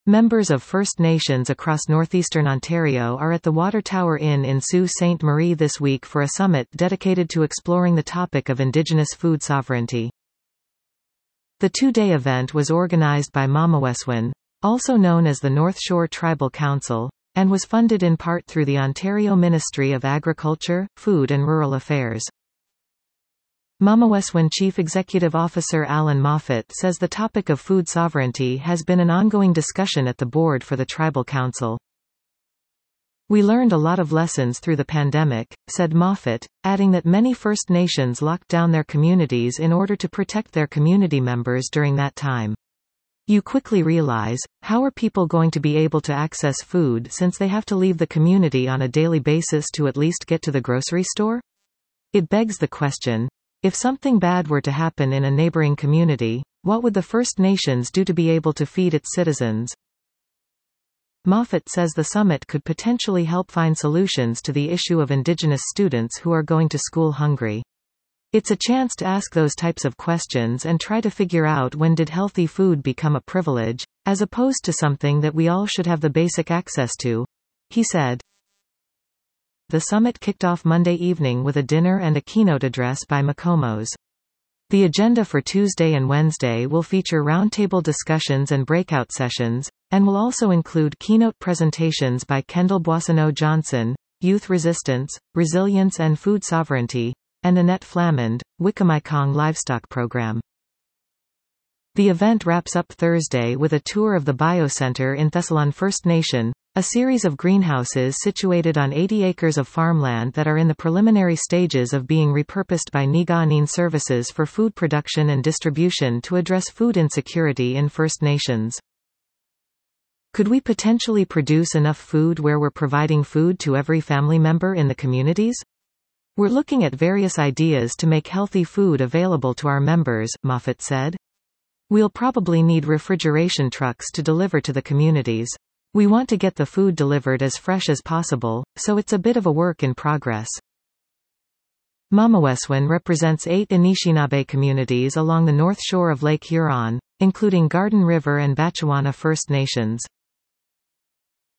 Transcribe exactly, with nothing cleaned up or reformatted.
Members of First Nations across northeastern Ontario are at the Water Tower Inn in Sault Ste. Marie this week for a summit dedicated to exploring the topic of Indigenous food sovereignty. The two-day event was organized by Mamaweswin, also known as the North Shore Tribal Council, and was funded in part through the Ontario Ministry of Agriculture, Food and Rural Affairs. Mamaweswin Chief Executive Officer Alan Moffat says the topic of food sovereignty has been an ongoing discussion at the board for the Tribal Council. "We learned a lot of lessons through the pandemic," said Moffat, adding that many First Nations locked down their communities in order to protect their community members during that time. "You quickly realize, how are people going to be able to access food since they have to leave the community on a daily basis to at least get to the grocery store? It begs the question, if something bad were to happen in a neighboring community, what would the First Nations do to be able to feed its citizens?" Moffat says the summit could potentially help find solutions to the issue of Indigenous students who are going to school hungry. It's a chance to ask those types of questions and try to figure out when did healthy food become a privilege, as opposed to something that we all should have the basic access to, he said. The summit kicked off Monday evening with a dinner and a keynote address by Makomos. The agenda for Tuesday and Wednesday will feature roundtable discussions and breakout sessions, and will also include keynote presentations by Kendall Boissonneau-Johnson, Youth Resistance, Resilience and Food Sovereignty, and Annette Flamand, Wikamaycong Livestock Program. The event wraps up Thursday with a tour of the Biocenter in Thessalon First Nation, a series of greenhouses situated on eighty acres of farmland that are in the preliminary stages of being repurposed by Niigaaniin Services for food production and distribution to address food insecurity in First Nations. Could we potentially produce enough food where we're providing food to every family member in the communities? We're looking at various ideas to make healthy food available to our members, Moffat said. We'll probably need refrigeration trucks to deliver to the communities. We want to get the food delivered as fresh as possible, so it's a bit of a work in progress. Mamaweswin represents eight Anishinaabe communities along the north shore of Lake Huron, including Garden River and Batchewana First Nations.